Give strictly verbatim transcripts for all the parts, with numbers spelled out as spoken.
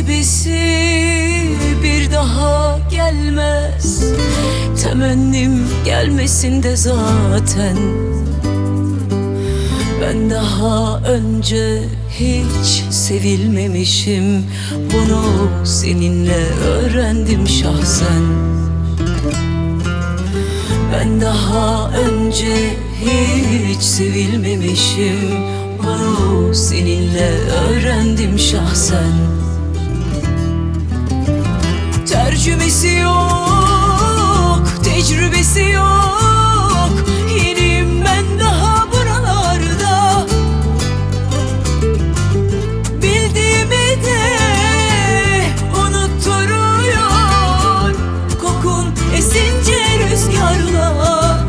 gibisi bir daha gelmez. Temennim gelmesin de zaten. Ben daha önce hiç sevilmemişim. Bunu seninle öğrendim şahsen. Ben daha önce hiç sevilmemişim. Bunu seninle öğrendim şahsen. Tercümesi yok, tecrübesi yok. Yeniyim ben daha buralarda. Bildiğimi de unutturuyor kokun esince rüzgarla.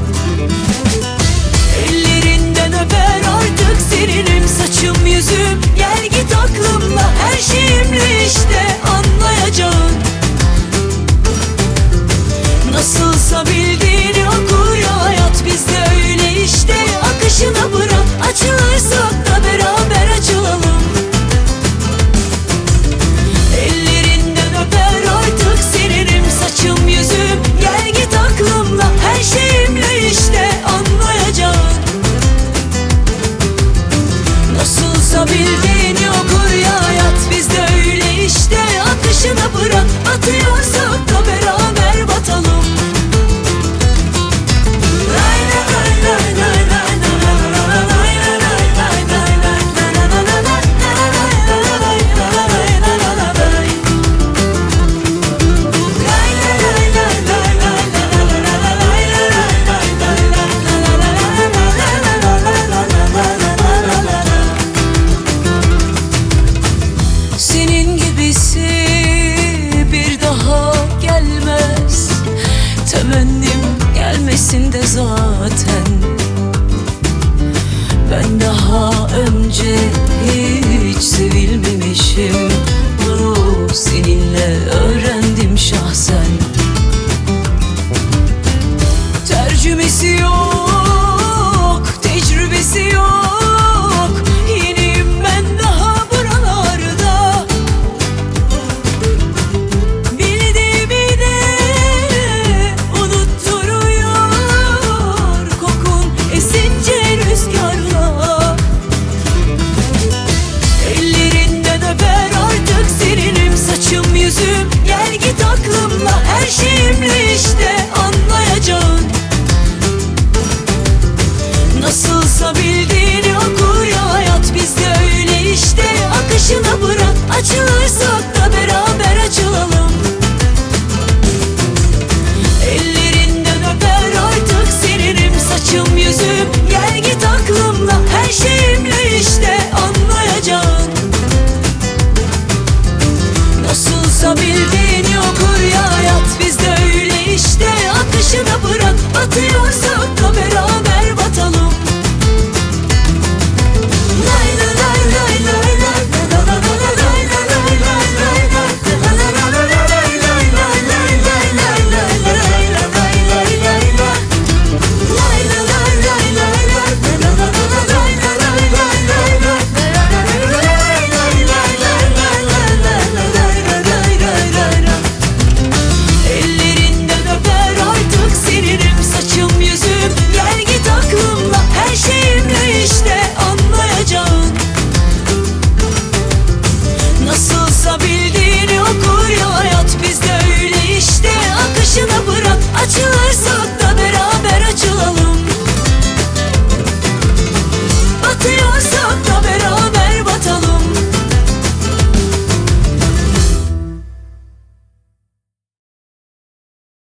Ellerinden öper artık seninim saçım yüzüm. Gel git aklımla, her şeyimle işte anlayacağın. Nasılsa bildiğini okur ya hayat, bizde öyle işte. Akışına bırak, açılırsak da beraber açılalım. Ellerinden öper artık seninim saçım yüzüm. Gel git aklımla, her şeyimle işte anlayacağın. Nasılsa bildiğini okur ya hayat, bizde öyle işte. Akışına bırak, batıyorsak da beraber batalım. Senin gibisi bir daha gelmez. Temennim gelmesin de zaten. Ben daha önce hiç sevilmemişim. Bunu seninle öğrendim şahsen. Tercümesi yok,